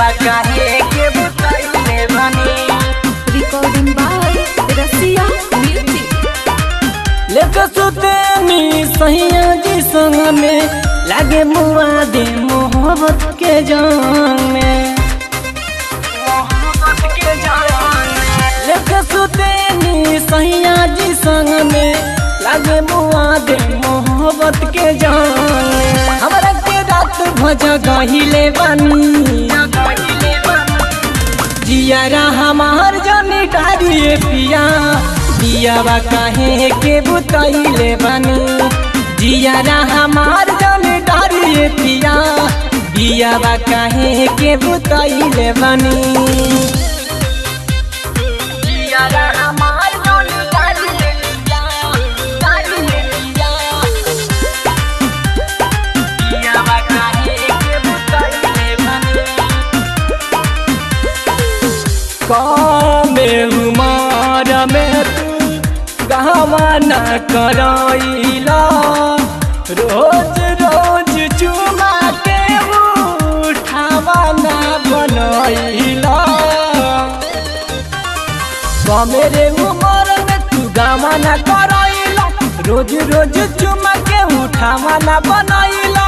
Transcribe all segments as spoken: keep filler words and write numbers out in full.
काहे के बुतैले बनी। Recording by Rasiya music. लेके सुतेनी सैया जी संग में लागे मुआ दे मोहब्बत के जान में। मोहब्बत के जान में लेके सुतेनी सैया जी संग में लागे मुआ दे मोहब्बत के जान में। हमरा के रात भज गहिले बनी जियारा हमार जानी डारिए पिया दियावा काहे के बुतैले बनी। जियारा हमार जानी डारिए पिया दियावा काहे के बुतैले बनी। जियारा हमार जानी डारिए पिया डारिए पिया दियावा काहे के बुतैले बनी। कामे उमर में तू गहवाना करैला रोज रोज चुमा के उठावाना बनैला। कामेरे उमर में तू गहवाना करैला रोज रोज चुमा के उठावाना बनैला।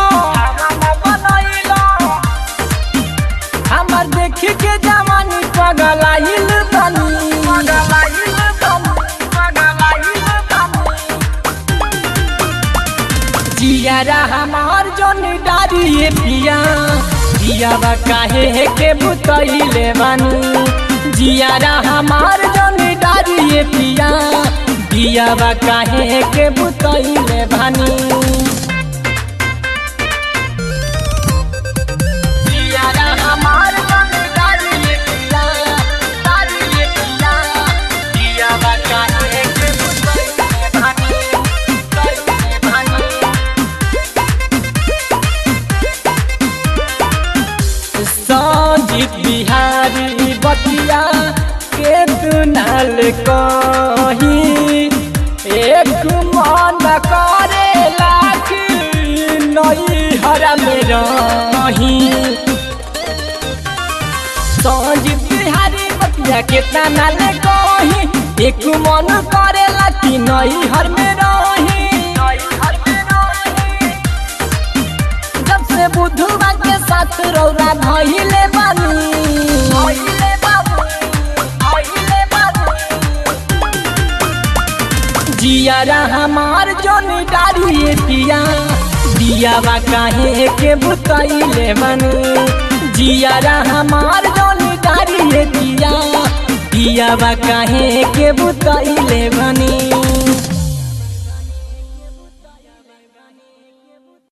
हमर देखी के जवानी पगलाइल बनी पगलाइल बनी पगलाइल बनी। जियारा हमार जोनी डारिए पिया दियावा काहे के बुतैले बनी। जियारा हमार जोनी डारिए पिया दियावा काहे के बुतैले बनी। संजीत बिहारी बतिया के दुनाल कही एक मन करे लाख नई हरा में रही। संजीत बिहारी बतिया के दुनाल कही एक मन करे लाख नई हर में रही। जब से बुधवा के साथ रौरा धइले बानी धइले बाबू धइले बाबू। जियारा हमार जोनी डारिए पिया दियावा काहे के बुतैले बनी। जियारा हमार जोनी डारिए पिया दियावा काहे के बुतैले बनी।